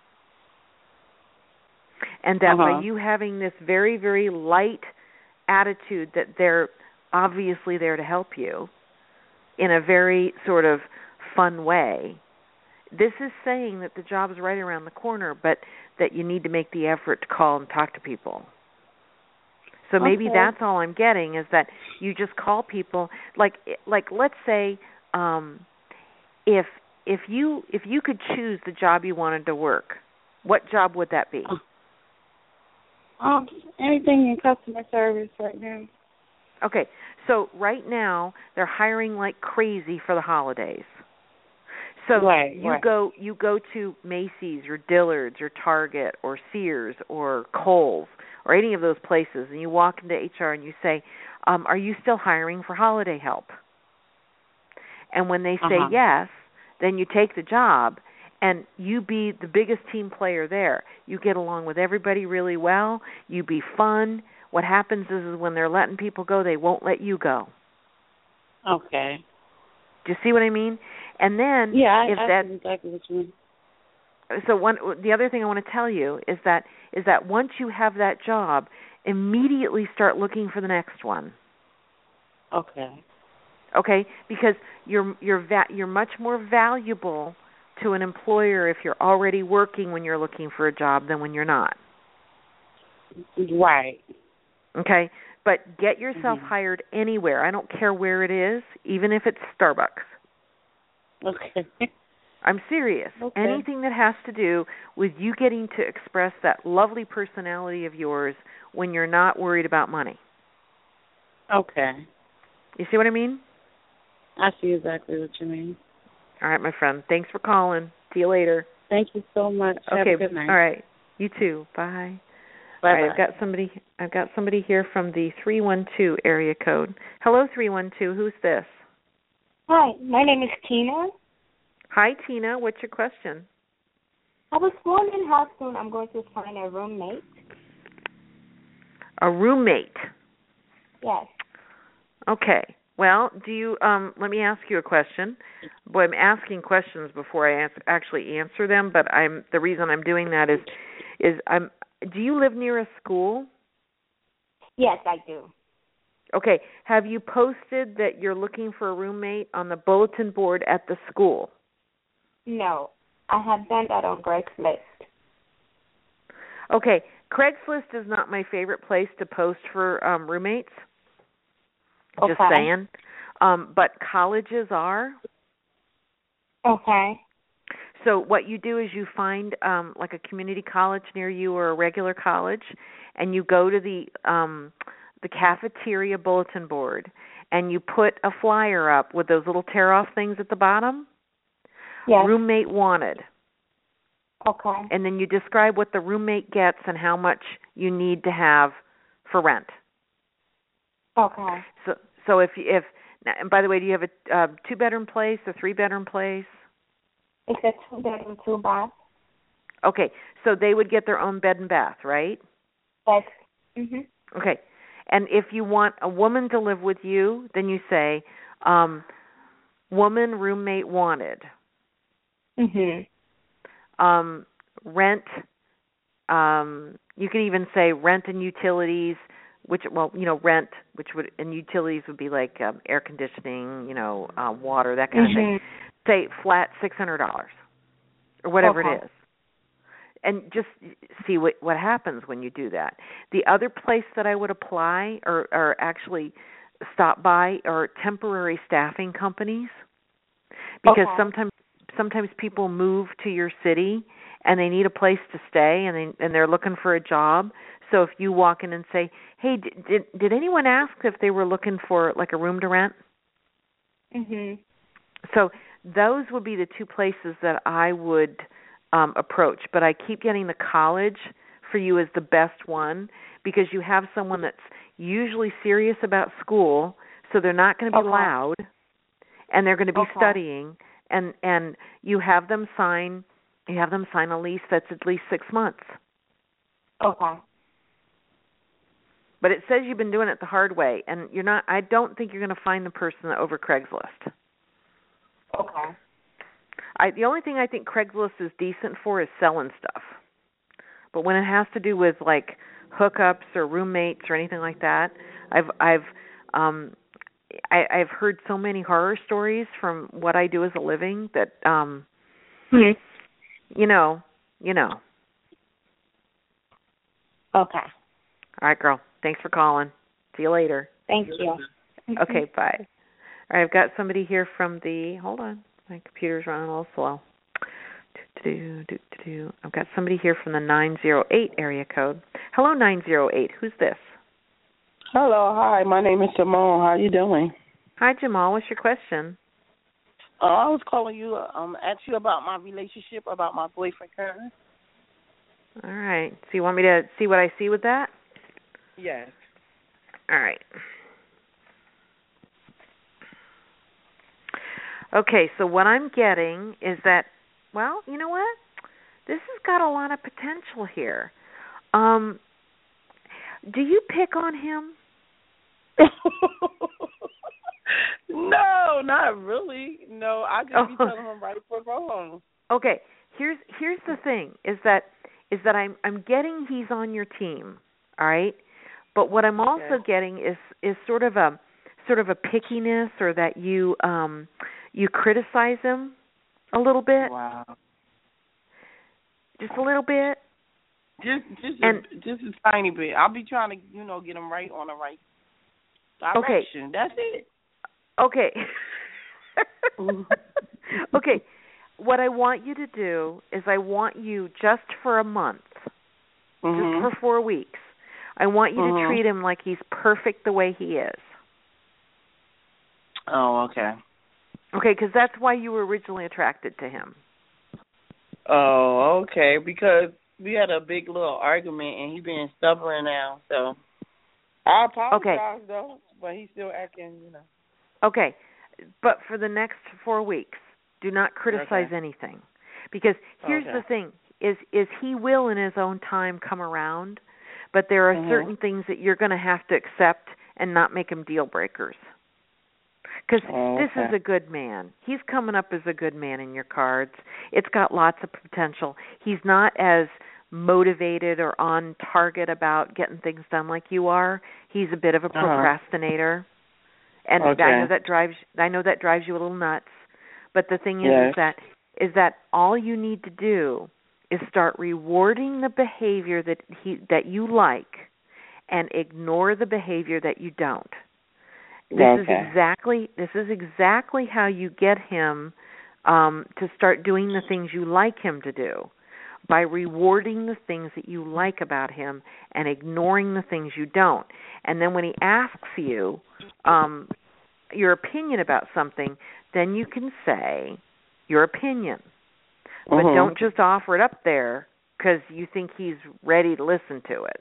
And that uh-huh. by you having this very, very light attitude that they're obviously there to help you in a very sort of fun way, this is saying that the job is right around the corner, but that you need to make the effort to call and talk to people. So maybe okay. that's all I'm getting, is that you just call people. Like, like let's say um, if if you if you could choose the job you wanted to work, what job would that be? Um, anything in customer service right now. Okay, so right now they're hiring like crazy for the holidays. So right, you right. go you go to Macy's or Dillard's or Target or Sears or Kohl's or any of those places, and you walk into H R and you say, um, "Are you still hiring for holiday help?" And when they say uh-huh. yes, then you take the job, and you be the biggest team player there. You get along with everybody really well. You be fun. What happens is, is when they're letting people go, they won't let you go. Okay. Do you see what I mean? And then yeah, I, if I that, see exactly what you mean. So one, the other thing I want to tell you is that is that once you have that job, immediately start looking for the next one. Okay. Okay, because you're you're va- you're much more valuable to an employer if you're already working when you're looking for a job than when you're not. Right. Okay, but get yourself mm-hmm. hired anywhere. I don't care where it is, even if it's Starbucks. Okay. I'm serious. Okay. Anything that has to do with you getting to express that lovely personality of yours when you're not worried about money. Okay. You see what I mean? I see exactly what you mean. All right, my friend. Thanks for calling. See you later. Thank you so much. Okay. Have a good night. All right. You too. Bye. Bye. All right, I've got somebody. I've got somebody here from the three one two area code. Hello, three one two. Who's this? Hi, my name is Tina. Hi, Tina. What's your question? I was wondering how soon I'm going to find a roommate. A roommate. Yes. Okay. Well, do you? Um, let me ask you a question. Boy, I'm asking questions before I ans- actually answer them. But I'm the reason I'm doing that is, is I'm. Do you live near a school? Yes, I do. Okay. Have you posted that you're looking for a roommate on the bulletin board at the school? No, I have done that on Craigslist. Okay. Craigslist is not my favorite place to post for um, roommates. Okay. Just saying. Um, but colleges are. Okay. So what you do is you find um, like a community college near you or a regular college, and you go to the um, the cafeteria bulletin board, and you put a flyer up with those little tear-off things at the bottom. Yes. Roommate wanted. Okay. And then you describe what the roommate gets and how much you need to have for rent. Okay. So, so if if and by the way, do you have a uh, two-bedroom place, a three-bedroom place? It's a two-bedroom, two-bath. Okay, so they would get their own bed and bath, right? Yes. Mhm. Okay, and if you want a woman to live with you, then you say, um, "Woman roommate wanted." Mhm. Um, rent. Um, you could even say rent and utilities. Which, well, you know, rent, which would, and utilities would be like um, air conditioning, you know, uh, water, that kind mm-hmm. of thing. Say flat six hundred dollars or whatever okay. it is. And just see what, what happens when you do that. The other place that I would apply or, or actually stop by are temporary staffing companies. Because okay. sometimes sometimes people move to your city and they need a place to stay and they and they're looking for a job. So if you walk in and say, "Hey, did did, did anyone ask if they were looking for like a room to rent?" Mhm. So those would be the two places that I would um, approach. But I keep getting the college for you as the best one because you have someone that's usually serious about school, so they're not going to be okay. loud, and they're going to be okay. studying, and and you have them sign you have them sign a lease that's at least six months. Okay. But it says you've been doing it the hard way, and you're not. I don't think you're going to find the person over Craigslist. Okay. I, the only thing I think Craigslist is decent for is selling stuff. But when it has to do with like hookups or roommates or anything like that, I've I've um, I, I've heard so many horror stories from what I do as a living that um, mm-hmm. you know, you know. Okay. All right, girl. Thanks for calling. See you later. Thank you. Okay, bye. All right, I've got somebody here from the, hold on, My computer's running a little slow. Do, do, do, do. I've got somebody here from the nine zero eight area code. Hello, nine zero eight. Who's this? Hello, hi. My name is Jamal. How are you doing? Hi, Jamal. What's your question? Uh, I was calling you, um, ask you about my relationship, about my boyfriend currently. All right. So you want me to see what I see with that? Yes. All right. Okay, so what I'm getting is that, well, you know what? This has got a lot of potential here. Um, do you pick on him? No, not really. No, I just oh. be telling him right for wrong. Okay, here's here's the thing: is that is that I'm I'm getting he's on your team, all right? But what I'm also Okay. getting is is sort of a sort of a pickiness, or that you um you criticize him a little bit. Wow. Just a little bit. Just just and, a, just a tiny bit. I'll be trying to, you know, get him right on the right direction. Okay. That's it. Okay. Okay. What I want you to do is I want you just for a month, mm-hmm. just for four weeks, I want you mm-hmm. to treat him like he's perfect the way he is. Oh, okay. Okay, because that's why you were originally attracted to him. Oh, okay. Because we had a big little argument, and he's being stubborn now. So I apologize, okay. though, but he's still acting, you know. Okay, but for the next four weeks, do not criticize okay. anything, because here's okay. the thing: is is he will in his own time come around, but there are mm-hmm. certain things that you're going to have to accept and not make them deal breakers. Because oh, this okay. is a good man. He's coming up as a good man in your cards. It's got lots of potential. He's not as motivated or on target about getting things done like you are. He's a bit of a uh-huh. procrastinator. And okay. I know that drives I know that drives you a little nuts. But the thing is, yes. is that is that all you need to do is start rewarding the behavior that he that you like and ignore the behavior that you don't. This okay. is exactly this is exactly how you get him um, to start doing the things you like him to do, by rewarding the things that you like about him and ignoring the things you don't. And then when he asks you um, your opinion about something, then you can say your opinion. But mm-hmm. don't just offer it up there because you think he's ready to listen to it.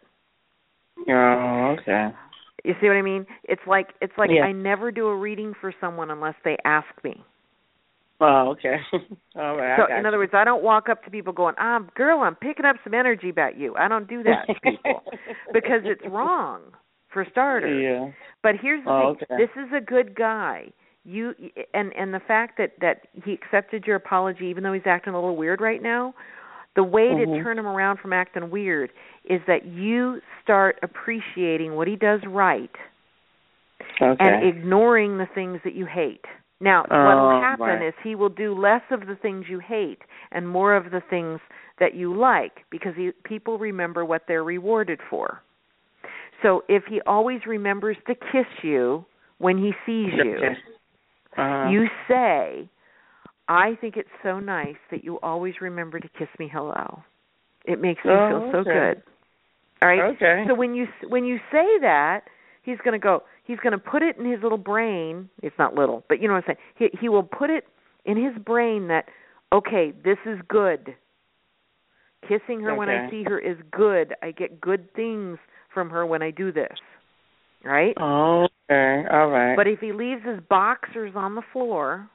Oh, okay. You see what I mean? It's like it's like yeah. I never do a reading for someone unless they ask me. Oh, okay. All right. So, in you. other words, I don't walk up to people going, "Ah, girl, I'm picking up some energy about you." I don't do that to people because it's wrong, for starters. Yeah. But here's the oh, thing: okay. this is a good guy. You and and the fact that that he accepted your apology, even though he's acting a little weird right now. The way mm-hmm. to turn him around from acting weird is that you start appreciating what he does right okay. and ignoring the things that you hate. Now, oh, what will happen right. is he will do less of the things you hate and more of the things that you like, because he, people remember what they're rewarded for. So if he always remembers to kiss you when he sees you, okay. uh-huh. you say, "I think it's so nice that you always remember to kiss me hello. It makes me oh, feel so okay. good." All right? Okay. So when you when you say that, he's going to go, he's going to put it in his little brain. It's not little, but you know what I'm saying. He he will put it in his brain that, okay, this is good. Kissing her okay. when I see her is good. I get good things from her when I do this. Right? Oh, okay. All right. But if he leaves his boxers on the floor,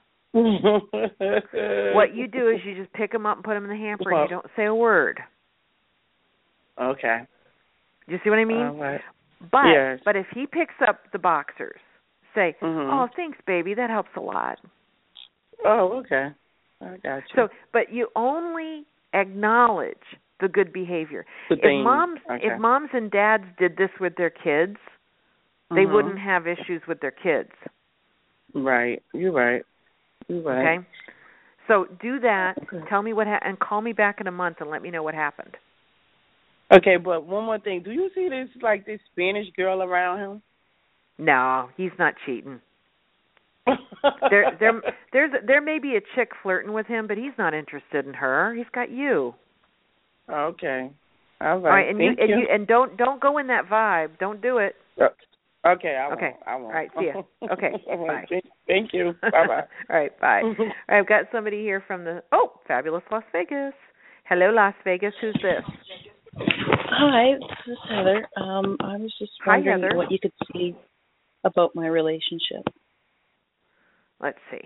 what you do is you just pick them up and put them in the hamper, and you don't say a word. Okay. Do you see what I mean? All right. But yes. but if he picks up the boxers, say, mm-hmm. "Oh, thanks, baby. That helps a lot." Oh, okay. I got you. So, but you only acknowledge the good behavior. The if thing. moms okay. if moms and dads did this with their kids, they mm-hmm. wouldn't have issues with their kids. Right. You're right. You're right. Okay. So do that. Okay. Tell me what ha- and call me back in a month and let me know what happened. Okay, but one more thing. Do you see this like this Spanish girl around him? No, he's not cheating. there, there, there's, there may be a chick flirting with him, but he's not interested in her. He's got you. Okay. All right. All right, and Thank you, you. and you, and don't, don't go in that vibe. Don't do it. Okay, I won't. Okay. I won't. All right, see ya. Okay, bye. Thank you. Bye-bye. All right, bye. All right, I've got somebody here from the, oh, fabulous Las Vegas. Hello, Las Vegas. Who's this? Hi, this is Heather. Um, I was just wondering Hi, Heather. what you could see about my relationship. Let's see.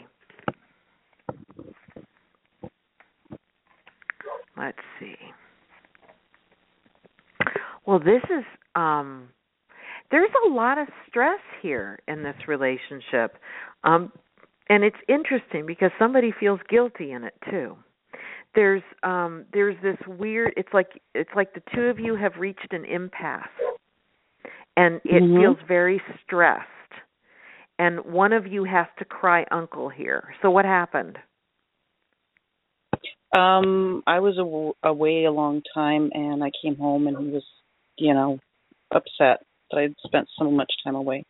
Let's see. Well, this is, um, there's a lot of stress here in this relationship. Um, and it's interesting because somebody feels guilty in it too. There's um, there's this weird, it's like it's like the two of you have reached an impasse. And it Mm-hmm. feels very stressed. And one of you has to cry uncle here. So what happened? Um, I was aw- away a long time, and I came home, and he was, you know, upset that I'd spent so much time away.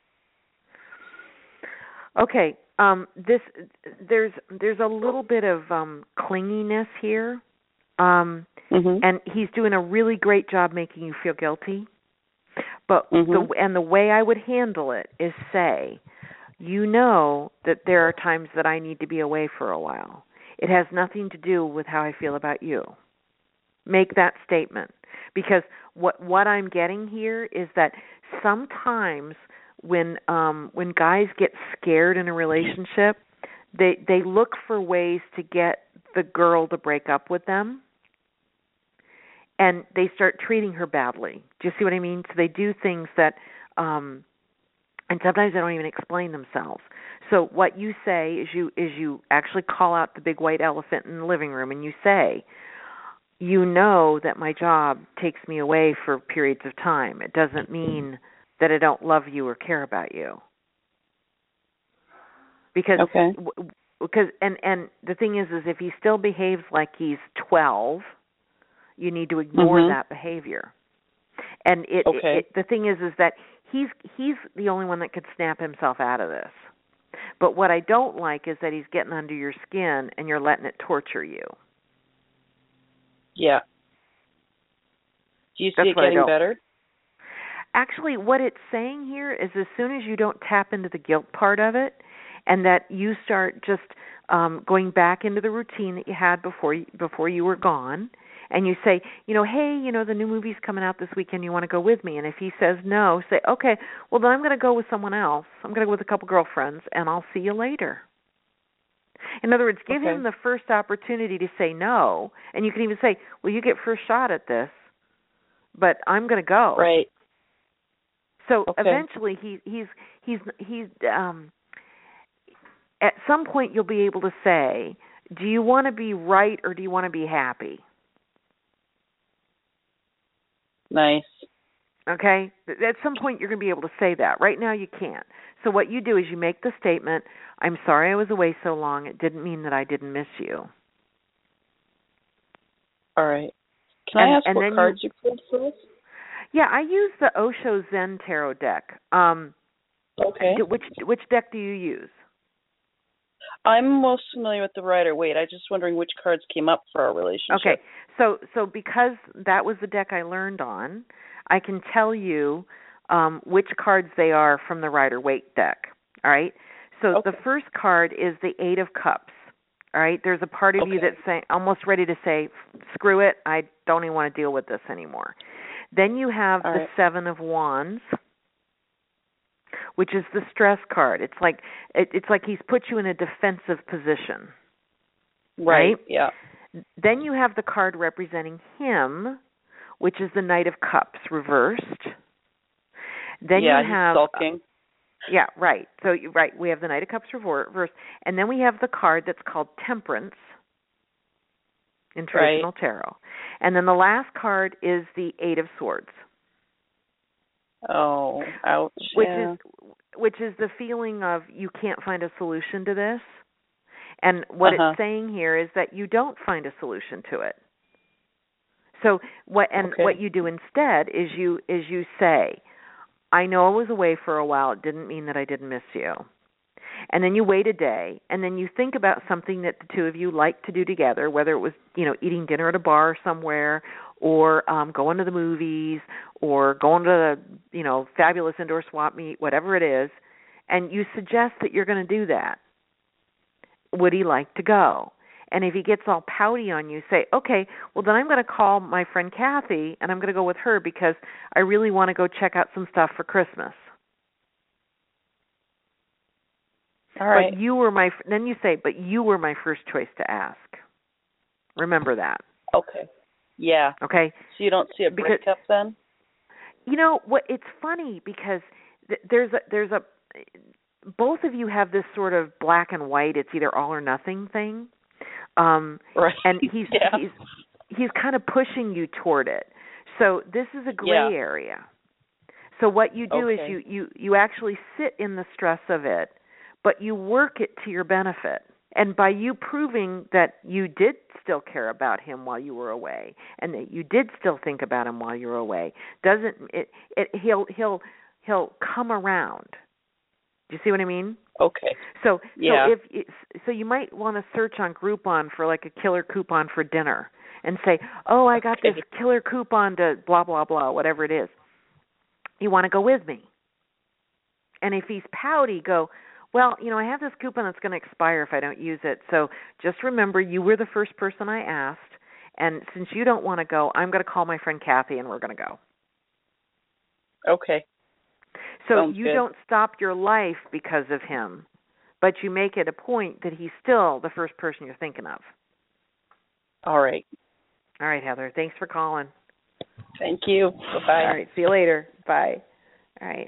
Okay, um, this there's there's a little bit of um, clinginess here, um, mm-hmm. and he's doing a really great job making you feel guilty. But mm-hmm. the and the way I would handle it is say, you know that there are times that I need to be away for a while. It has nothing to do with how I feel about you. Make that statement. Because what what I'm getting here is that sometimes when um, when guys get scared in a relationship, they they look for ways to get the girl to break up with them, and they start treating her badly. Do you see what I mean? So they do things that, um, and sometimes they don't even explain themselves. So what you say is you is you actually call out the big white elephant in the living room, and you say, you know that my job takes me away for periods of time. It doesn't mean that I don't love you or care about you. Because okay. because and, and the thing is is if he still behaves like he's twelve, you need to ignore mm-hmm. that behavior. And it, okay. it the thing is is that he's he's the only one that could snap himself out of this. But what I don't like is that he's getting under your skin and you're letting it torture you. Yeah. Do you see That's it what I getting don't. better? Actually, what it's saying here is as soon as you don't tap into the guilt part of it and that you start just um, going back into the routine that you had before you, before you were gone, and you say, you know, hey, you know, the new movie's coming out this weekend, you want to go with me? And if he says no, say, okay, well, then I'm going to go with someone else. I'm going to go with a couple girlfriends, and I'll see you later. In other words, give okay. him the first opportunity to say no, and you can even say, well, you get first shot at this, but I'm going to go. Right. So okay. eventually, he, he's he's he's um, at some point you'll be able to say, do you want to be right or do you want to be happy? Nice. Okay? At some point you're going to be able to say that. Right now you can't. So what you do is you make the statement, I'm sorry I was away so long. It didn't mean that I didn't miss you. All right. Can and, I ask and what cards you, you pulled for this? Yeah, I use the Osho Zen Tarot deck. Um, okay. Which which deck do you use? I'm most familiar with the Rider-Waite. I was just wondering which cards came up for our relationship. Okay, so so because that was the deck I learned on, I can tell you um, which cards they are from the Rider-Waite deck. All right. So okay. the first card is the Eight of Cups. All right. There's a part of okay. you that's saying, almost ready to say, "Screw it! I don't even want to deal with this anymore." Then you have All the right. Seven of Wands, which is the stress card. It's like it, it's like he's put you in a defensive position. Right. right? Yeah. Then you have the card representing him, which is the Knight of Cups reversed. Then yeah, you have he's sulking. Uh, yeah, right. So you right, we have the Knight of Cups reversed, and then we have the card that's called Temperance in traditional right. tarot. And then the last card is the Eight of Swords. Oh, ouch. Which yeah. is which is the feeling of you can't find a solution to this. And what uh-huh. it's saying here is that you don't find a solution to it. So what and okay. what you do instead is you is you say, I know I was away for a while. It didn't mean that I didn't miss you. And then you wait a day, and then you think about something that the two of you like to do together, whether it was, you know, eating dinner at a bar somewhere, or um, going to the movies, or going to the, you know, fabulous indoor swap meet, whatever it is, and you suggest that you're going to do that. Would he like to go? And if he gets all pouty on you, say, okay, well, then I'm going to call my friend Kathy, and I'm going to go with her because I really want to go check out some stuff for Christmas. All right. But you were my, then you say, but you were my first choice to ask. Remember that. Okay. Yeah. Okay. So you don't see a breakup because, then? You know what? It's funny because th- there's a there's a both of you have this sort of black and white. It's either all or nothing thing. Um, right. And he's yeah. he's he's kind of pushing you toward it. So this is a gray yeah. area. So what you do okay. is you, you, you actually sit in the stress of it, but you work it to your benefit. And by you proving that you did still care about him while you were away, and that you did still think about him while you were away, doesn't it? it he'll he'll he'll come around. Do you see what I mean? Okay. So yeah. so if so, you might want to search on Groupon for like a killer coupon for dinner, and say, oh, I got okay. this killer coupon to blah blah blah, whatever it is. You want to go with me? And if he's pouty, go, well, you know, I have this coupon that's going to expire if I don't use it. So just remember, you were the first person I asked, and since you don't want to go, I'm going to call my friend Kathy, and we're going to go. Okay. So Sounds you good. don't stop your life because of him, but you make it a point that he's still the first person you're thinking of. All right. All right, Heather. Thanks for calling. Thank you. Bye-bye. All right. See you later. Bye. All right.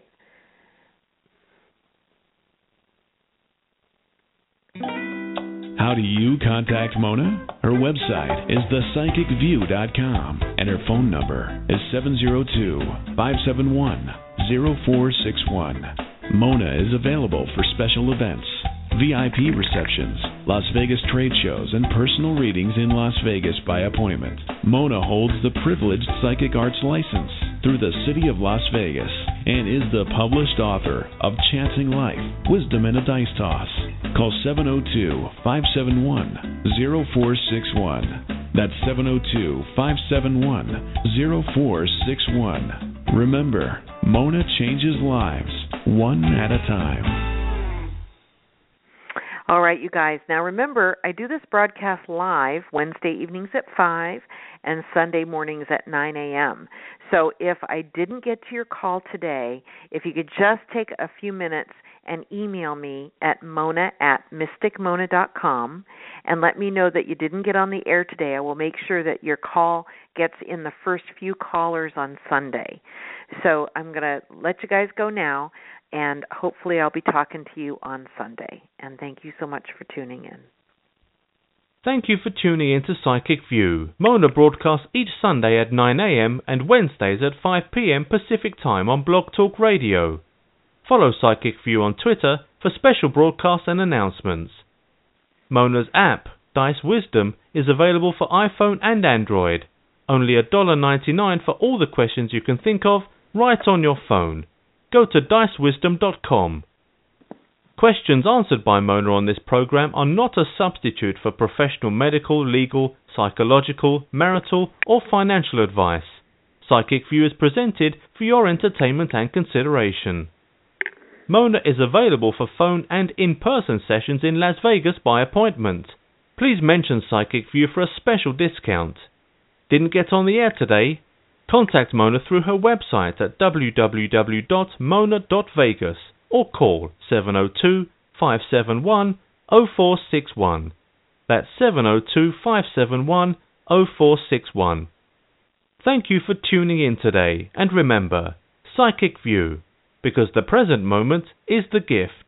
How do you contact Mona? Her website is the psychic view dot com, and her phone number is seven zero two, five seven one, zero four six one. Mona is available for special events, V I P receptions, Las Vegas trade shows, and personal readings in Las Vegas by appointment. Mona holds the privileged psychic arts license through the City of Las Vegas and is the published author of Chancing Life, Wisdom and a Dice Toss. Call seven zero two, five seven one, zero four six one. That's seven zero two, five seven one, zero four six one. Remember, Mona changes lives, one at a time. All right, you guys. Now remember, I do this broadcast live Wednesday evenings at five and Sunday mornings at nine a.m. So if I didn't get to your call today, if you could just take a few minutes and email me at mona at mystic mona dot com and let me know that you didn't get on the air today. I will make sure that your call gets in the first few callers on Sunday. So I'm going to let you guys go now, and hopefully I'll be talking to you on Sunday. And thank you so much for tuning in. Thank you for tuning in to Psychic View. Mona broadcasts each Sunday at nine a.m. and Wednesdays at five p.m. Pacific Time on Blog Talk Radio. Follow Psychic View on Twitter for special broadcasts and announcements. Mona's app, Dice Wisdom, is available for iPhone and Android. Only one dollar ninety-nine for all the questions you can think of right on your phone. Go to dice wisdom dot com. Questions answered by Mona on this program are not a substitute for professional medical, legal, psychological, marital, or financial advice. Psychic View is presented for your entertainment and consideration. Mona is available for phone and in-person sessions in Las Vegas by appointment. Please mention Psychic View for a special discount. Didn't get on the air today? Contact Mona through her website at w w w dot mona dot vegas or call seven zero two, five seven one, zero four six one. That's seven zero two, five seven one, zero four six one. Thank you for tuning in today, and remember, Psychic View, because the present moment is the gift.